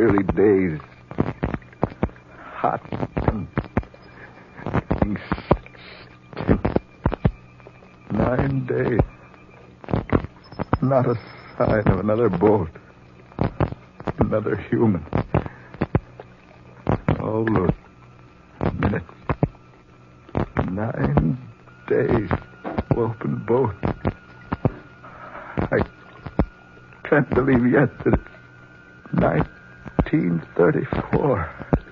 weary days. Hot and stink. 9 days. Not a sign of another boat. Another human. Oh, look. Minutes. 9 days. Open boat. I can't believe yet that it's 1934.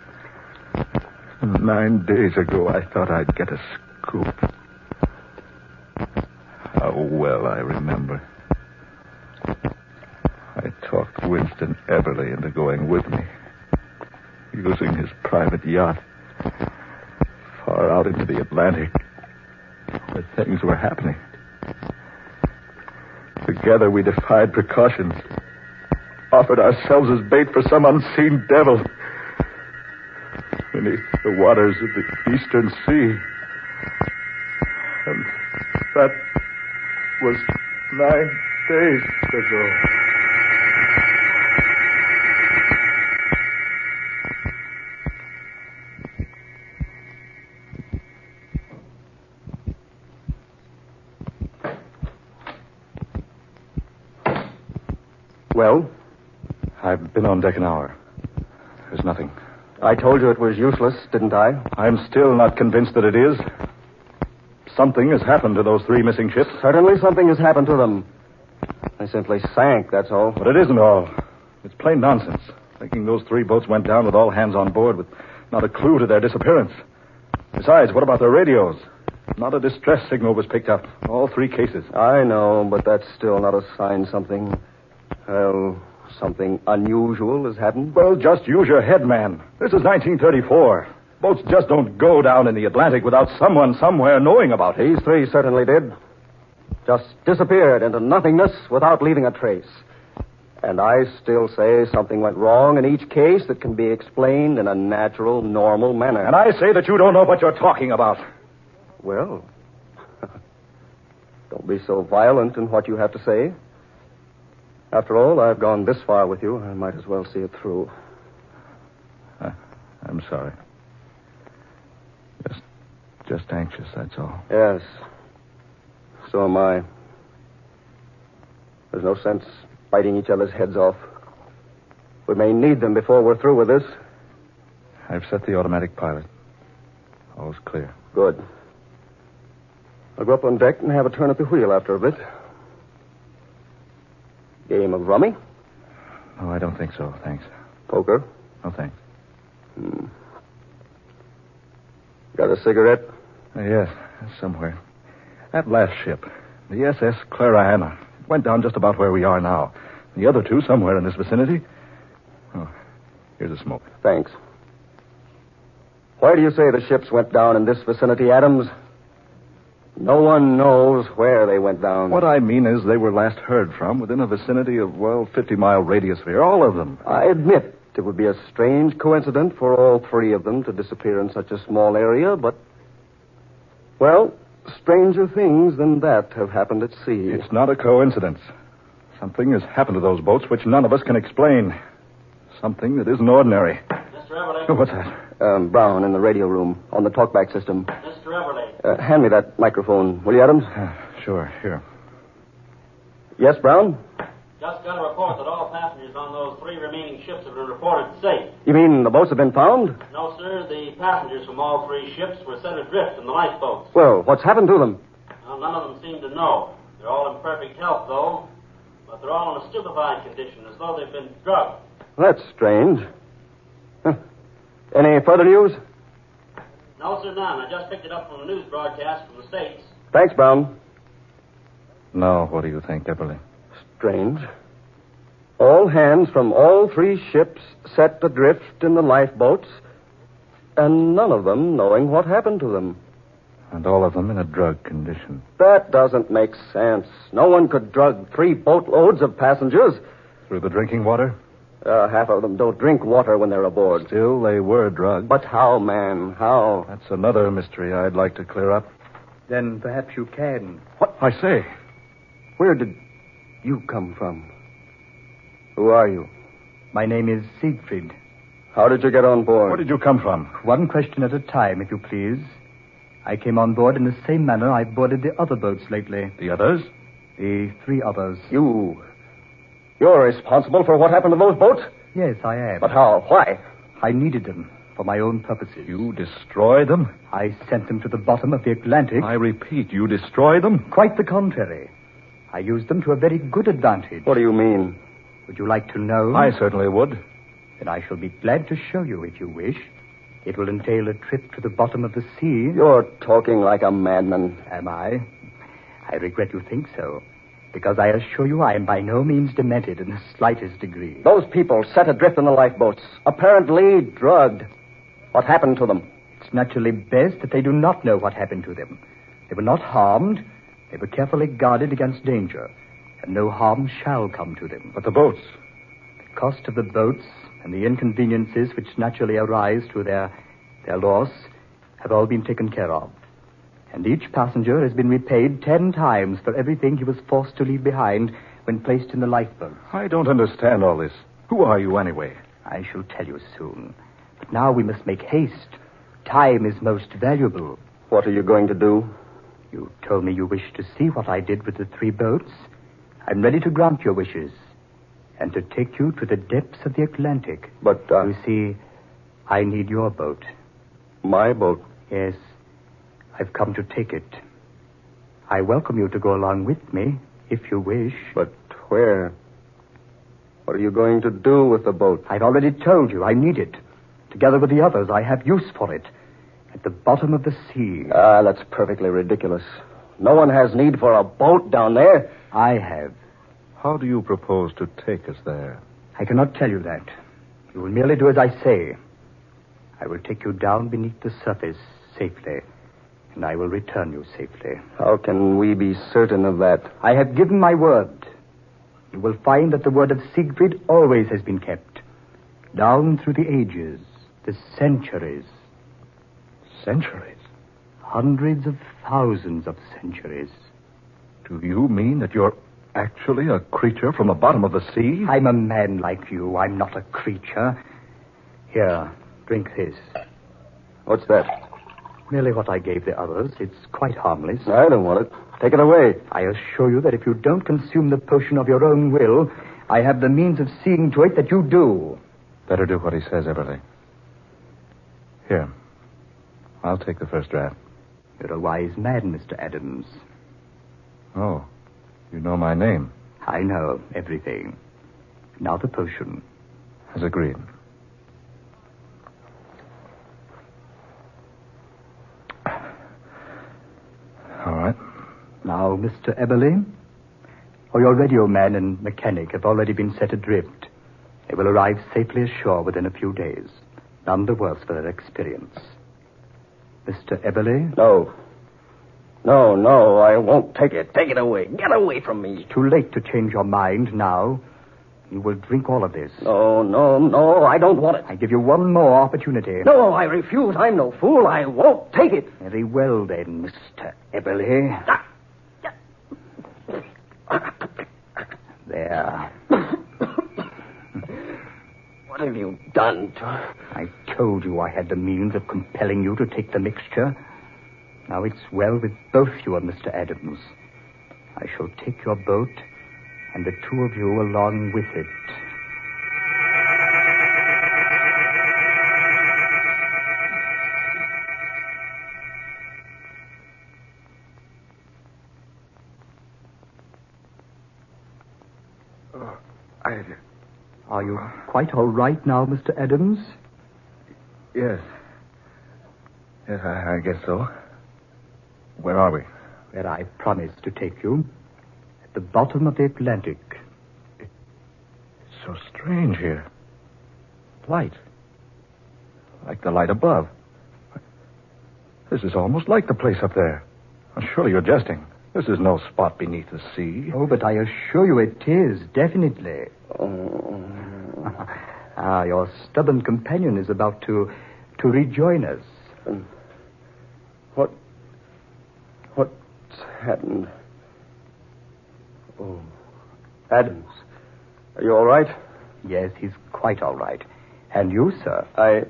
9 days ago, I thought I'd get a scoop. How well I remember. I talked Winston Everly into going with me, using his private yacht far out into the Atlantic, where things were happening. Together we defied precautions, offered ourselves as bait for some unseen devil beneath the waters of the Eastern Sea. And that was 9 days ago. Well? I've been on deck an hour. There's nothing. I told you it was useless, didn't I? I'm still not convinced that it is. Something has happened to those 3 missing ships. Certainly something has happened to them. They simply sank, that's all. But it isn't all. It's plain nonsense. Thinking those 3 boats went down with all hands on board with not a clue to their disappearance. Besides, what about their radios? Not a distress signal was picked up. All 3 cases. I know, but that's still not a sign something... Well, something unusual has happened. Well, just use your head, man. This is 1934. Boats just don't go down in the Atlantic without someone somewhere knowing about it. These 3 certainly did. Just disappeared into nothingness without leaving a trace. And I still say something went wrong in each case that can be explained in a natural, normal manner. And I say that you don't know what you're talking about. Well, don't be so violent in what you have to say. After all, I've gone this far with you. I might as well see it through. I'm sorry. Just anxious, that's all. Yes. So am I. There's no sense biting each other's heads off. We may need them before we're through with this. I've set the automatic pilot. All's clear. Good. I'll go up on deck and have a turn at the wheel after a bit. Game of rummy? No, I don't think so, thanks. Poker? No, thanks. Got a cigarette? Yes, somewhere. That last ship, the SS Clarana, went down just about where we are now. The other 2 somewhere in this vicinity. Oh, here's a smoke. Thanks. Why do you say the ships went down in this vicinity, Adams? No one knows where they went down. What I mean is they were last heard from within a vicinity of, 50-mile radius sphere. All of them. I admit it would be a strange coincidence for all 3 of them to disappear in such a small area, but... Well, stranger things than that have happened at sea. It's not a coincidence. Something has happened to those boats which none of us can explain. Something that isn't ordinary. Mr. Everly. Oh, what's that? Brown in the radio room on the talkback system. Mr. Everly. Hand me that microphone, will you, Adams? Sure, here. Yes, Brown? Just got a report that all passengers on those 3 remaining ships have been reported safe. You mean the boats have been found? No, sir. The passengers from all 3 ships were set adrift in the lifeboats. Well, what's happened to them? Well, none of them seem to know. They're all in perfect health, though. But they're all in a stupefied condition, as though they've been drugged. That's strange. Huh. Any further news? No, sir, none. I just picked it up from a news broadcast from the States. Thanks, Brown. Now, what do you think, Everly? Strange. All hands from all 3 ships set adrift in the lifeboats, and none of them knowing what happened to them. And all of them in a drug condition. That doesn't make sense. No one could drug 3 boatloads of passengers. Through the drinking water? Half of them don't drink water when they're aboard. Still, they were drugged. But how, man? How? That's another mystery I'd like to clear up. Then perhaps you can. What? I say. Where did you come from? Who are you? My name is Siegfried. How did you get on board? Where did you come from? One question at a time, if you please. I came on board in the same manner I've boarded the other boats lately. The others? The 3 others. You're responsible for what happened to those boats? Yes, I am. But how? Why? I needed them for my own purposes. You destroyed them? I sent them to the bottom of the Atlantic. I repeat, you destroyed them? Quite the contrary. I used them to a very good advantage. What do you mean? Would you like to know? I certainly would. Then I shall be glad to show you if you wish. It will entail a trip to the bottom of the sea. You're talking like a madman. Am I? I regret you think so, because I assure you I am by no means demented in the slightest degree. Those people set adrift in the lifeboats, apparently drugged. What happened to them? It's naturally best that they do not know what happened to them. They were not harmed. They were carefully guarded against danger, and no harm shall come to them. But the boats? The cost of the boats and the inconveniences which naturally arise through their loss have all been taken care of. And each passenger has been repaid 10 times for everything he was forced to leave behind when placed in the lifeboat. I don't understand all this. Who are you, anyway? I shall tell you soon. But now we must make haste. Time is most valuable. What are you going to do? You told me you wished to see what I did with the 3 boats. I'm ready to grant your wishes and to take you to the depths of the Atlantic. But, You see, I need your boat. My boat? Yes, I've come to take it. I welcome you to go along with me, if you wish. But where? What are you going to do with the boat? I've already told you I need it. Together with the others, I have use for it. At the bottom of the sea. That's perfectly ridiculous. No one has need for a boat down there. I have. How do you propose to take us there? I cannot tell you that. You will merely do as I say. I will take you down beneath the surface safely, and I will return you safely. How can we be certain of that? I have given my word. You will find that the word of Siegfried always has been kept. Down through the ages, the centuries. Centuries? Hundreds of thousands of centuries. Do you mean that you're actually a creature from the bottom of the sea? I'm a man like you. I'm not a creature. Here, drink this. What's that? Merely what I gave the others. It's quite harmless. I don't want it. Take it away. I assure you that if you don't consume the potion of your own will, I have the means of seeing to it that you do. Better do what he says, Everly. Here. I'll take the first draft. You're a wise man, Mr. Adams. Oh, you know my name. I know everything. Now the potion. As agreed. All right. Now, Mr. Eberly, your radio man and mechanic have already been set adrift. They will arrive safely ashore within a few days. None the worse for their experience. Mr. Eberly? No. No, I won't take it. Take it away. Get away from me. Too late to change your mind now. You will drink all of this. No, I don't want it. I give you one more opportunity. No, I refuse. I'm no fool. I won't take it. Very well, then, Mr. Eberly. There. What have you done to her? I told you I had the means of compelling you to take the mixture. Now it's well with both you and Mr. Adams. I shall take your boat and the 2 of you along with it. Are you quite all right now, Mr. Adams? Yes. Yes, I guess so. Where are we? Where I promised to take you. At the bottom of the Atlantic. It's so strange here. Light. Like the light above. This is almost like the place up there. Surely you're jesting. This is no spot beneath the sea. Oh, but I assure you it is, definitely. Your stubborn companion is about to rejoin us. What's happened? Oh, Adams, are you all right? Yes, he's quite all right. And you, sir?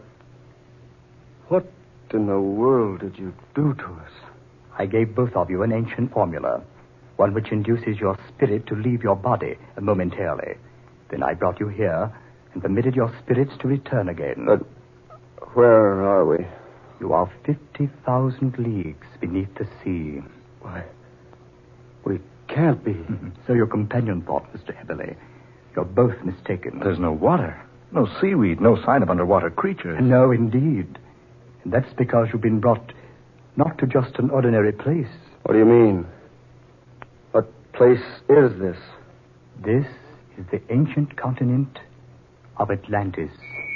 What in the world did you do to us? I gave both of you an ancient formula, one which induces your spirit to leave your body momentarily. Then I brought you here and permitted your spirits to return again. But where are we? You are 50,000 leagues beneath the sea. Why, we can't be. So your companion thought, Mr. Eberle. You're both mistaken. There's no water, no seaweed, no sign of underwater creatures. No, indeed. And that's because you've been brought not to just an ordinary place. What do you mean? What place is this? This is the ancient continent of Atlantis.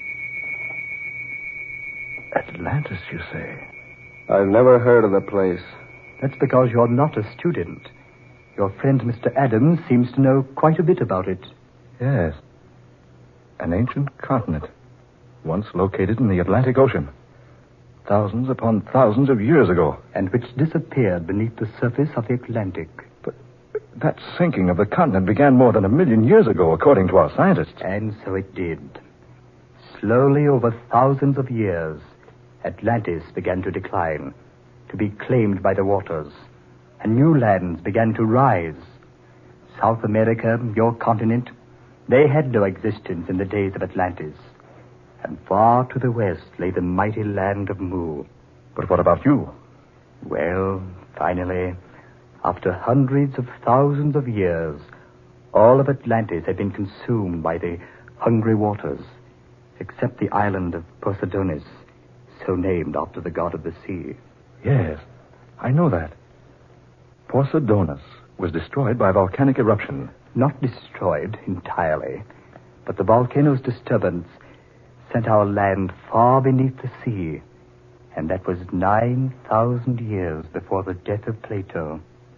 Atlantis, you say? I've never heard of the place. That's because you're not a student. Your friend, Mr. Adams, seems to know quite a bit about it. Yes. An ancient continent, once located in the Atlantic Ocean. Thousands upon thousands of years ago. And which disappeared beneath the surface of the Atlantic. But that sinking of the continent began more than 1 million years ago, according to our scientists. And so it did. Slowly, over thousands of years, Atlantis began to decline, to be claimed by the waters, and new lands began to rise. South America, your continent, they had no existence in the days of Atlantis. And far to the west lay the mighty land of Mu. But what about you? Well, finally, after hundreds of thousands of years, all of Atlantis had been consumed by the hungry waters, except the island of Poseidonis, so named after the god of the sea. Yes, I know that. Poseidonis was destroyed by volcanic eruption. Not destroyed entirely, but the volcano's disturbance sent our land far beneath the sea, and that was 9,000 years before the death of Plato.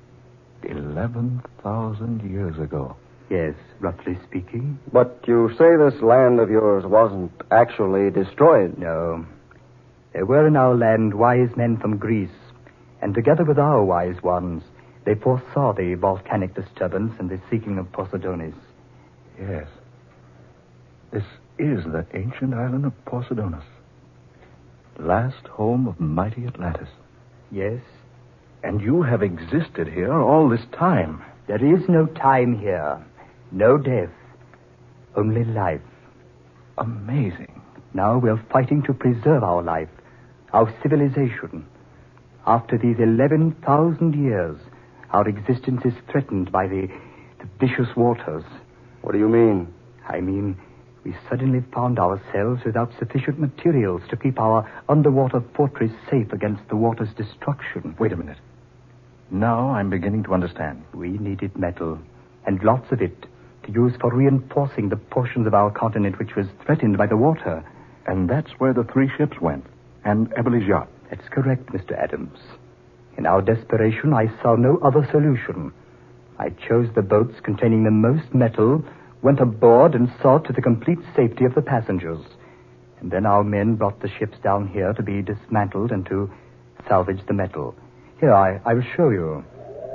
11,000 years ago. Yes, roughly speaking. But you say this land of yours wasn't actually destroyed. No. There were in our land wise men from Greece, and together with our wise ones, they foresaw the volcanic disturbance and the sinking of Poseidonis. Yes. This is the ancient island of Poseidonis, last home of mighty Atlantis. Yes. And you have existed here all this time. There is no time here, no death, only life. Amazing. Now we're fighting to preserve our life, our civilization. After these 11,000 years, our existence is threatened by the vicious waters. What do you mean? I mean, we suddenly found ourselves without sufficient materials to keep our underwater fortress safe against the water's destruction. Wait a minute. Now I'm beginning to understand. We needed metal, and lots of it, to use for reinforcing the portions of our continent which was threatened by the water. And that's where the 3 ships went, and Eberle's yacht. That's correct, Mr. Adams. In our desperation, I saw no other solution. I chose the boats containing the most metal, went aboard, and saw to the complete safety of the passengers. And then our men brought the ships down here to be dismantled and to salvage the metal. Here, I will show you.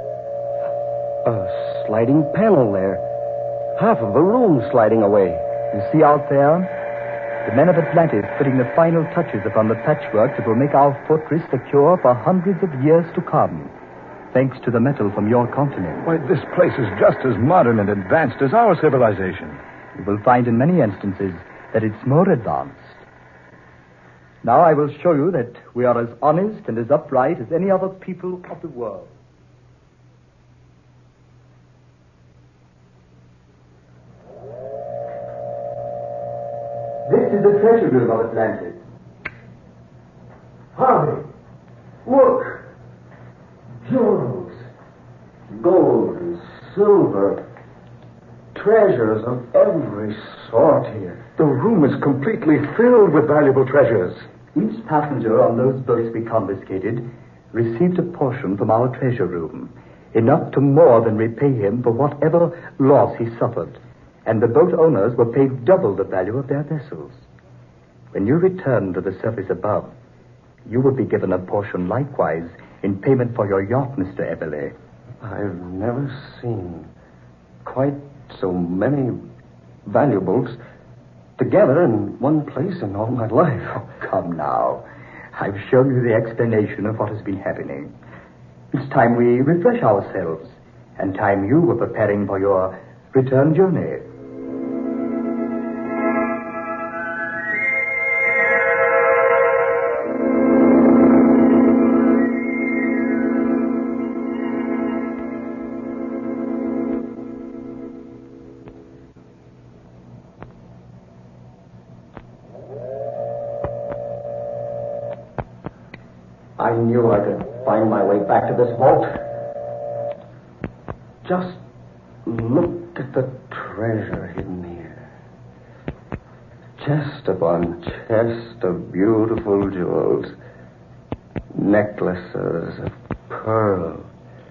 A sliding panel there. Half of the room sliding away. You see out there? The men of Atlantis putting the final touches upon the patchwork that will make our fortress secure for hundreds of years to come, thanks to the metal from your continent. Why, this place is just as modern and advanced as our civilization. You will find in many instances that it's more advanced. Now I will show you that we are as honest and as upright as any other people of the world. This is the treasure room of Atlantis. Harvey, look. Jewels, gold and silver, treasures of every sort here. The room is completely filled with valuable treasures. Each passenger on those boats we confiscated received a portion from our treasure room, enough to more than repay him for whatever loss he suffered. And the boat owners were paid double the value of their vessels. When you return to the surface above, you will be given a portion likewise in payment for your yacht, Mr. Eberle. I've never seen quite so many valuables together in one place in all my life. Oh, come now. I've shown you the explanation of what has been happening. It's time we refresh ourselves, and time you were preparing for your return journey. I knew I could find my way back to this vault. Just look at the treasure hidden here. Chest upon chest of beautiful jewels. Necklaces of pearl.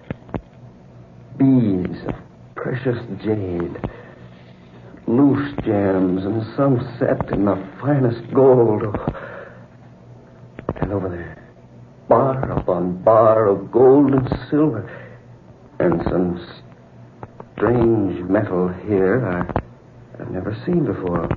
Beads of precious jade. Loose gems and some set in the finest gold. And over there, bar upon bar of gold and silver, and some strange metal here I've never seen before.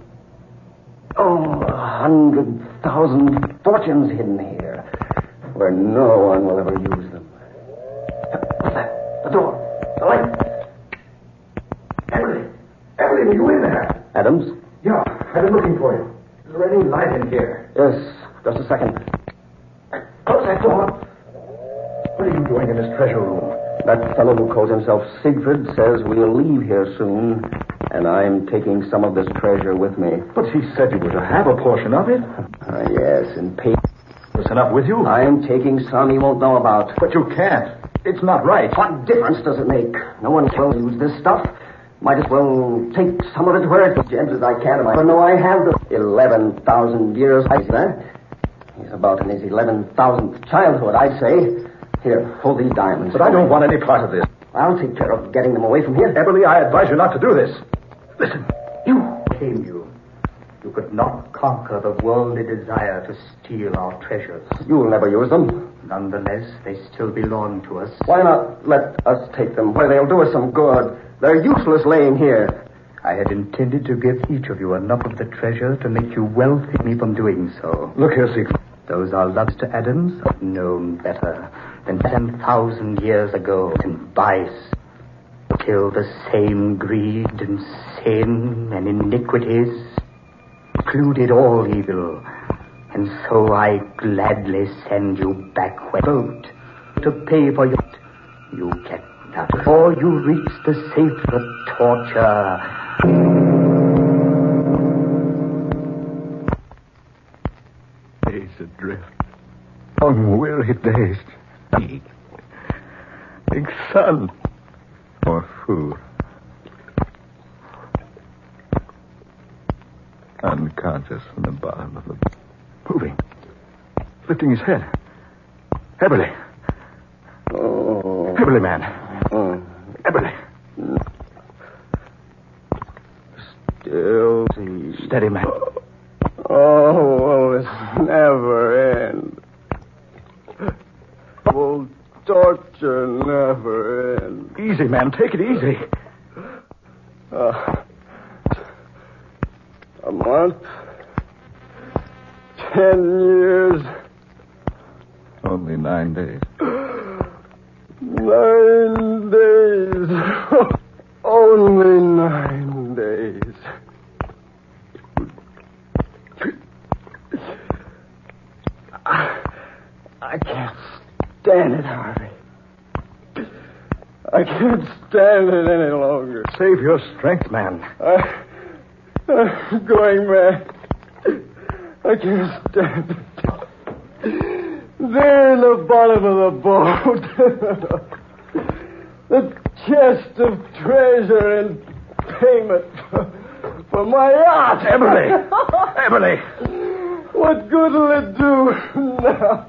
100,000 fortunes hidden here, where no one will ever use them. What's that? The door. The light. Emily, are you in there? Adams? Yeah, I've been looking for you. Is there any light in here? Yes, just a second. Close that door. What are you doing in this treasure room? That fellow who calls himself Siegfried says we'll leave here soon, and I'm taking some of this treasure with me. But he said you were to have a portion of it. Yes, in pay. There's enough with you. I'm taking some he won't know about. But you can't. It's not right. What difference does it make? No one will use this stuff. Might as well take some of it where it's as gentle as I can. I know I have the 11,000 years. I see that. He's about in his 11,000th childhood, I'd say. Here, hold these diamonds. But I don't want any part of this. I'll take care of getting them away from here. Beverly, I advise you not to do this. Listen, You could not conquer the worldly desire to steal our treasures. You'll never use them. Nonetheless, they still belong to us. Why not let us take them where they'll do us some good? They're useless laying here. I had intended to give each of you enough of the treasure to make you wealthy me from doing so. look here, Siegfried. Those are loves to Adams, known better than 10,000 years ago in vice. Kill the same greed and sin and iniquities. Included all evil. And so I gladly send you back where vote to pay for your... You get that before you reach the sacred torture. Days adrift. Long weary days. Think sun or food. Unconscious from the bottom of the... Moving. Lifting his head. Eberly. Oh. Eberly, man. Eberly. Still. Steady, man. Oh, will this never end? Will torture never end? Easy, man. Take it easy. A month? 10 years? Only 9 days. 9 days. Only 9 days. I can't stand it, Harvey. I can't stand it any longer. Save your strength, man. I'm going mad. I can't stand it. There in the bottom of the boat. The chest of treasure in payment for my yacht. Eberly! Eberly! What good will it do now?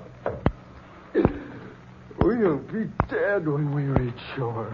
We'll be dead when we reach shore.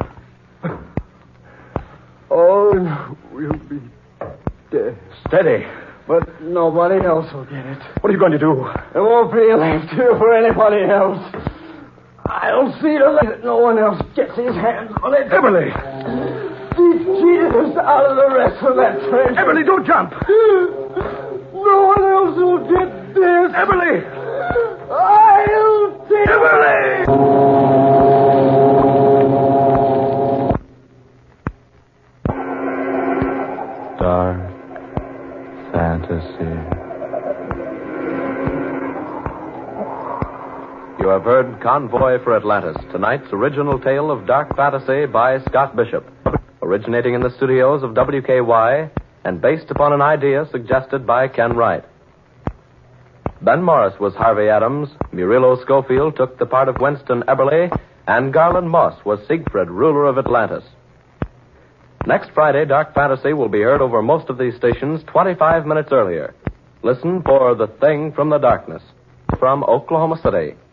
Oh, we'll be dead. Steady. But nobody else will get it. What are you going to do? There won't be left here for anybody else. I'll see to it that no one else gets his hands on it. Eberly! He cheated us out of the rest of that treasure. Everly, don't jump. No one else will get this. Everly! I'll take Everly! Dark fantasy. You have heard Convoy for Atlantis, tonight's original tale of dark fantasy by Scott Bishop, originating in the studios of WKY and based upon an idea suggested by Ken Wright. Ben Morris was Harvey Adams, Murilo Schofield took the part of Winston Eberly, and Garland Moss was Siegfried, ruler of Atlantis. Next Friday, Dark Fantasy will be heard over most of these stations 25 minutes earlier. Listen for The Thing from the Darkness from Oklahoma City.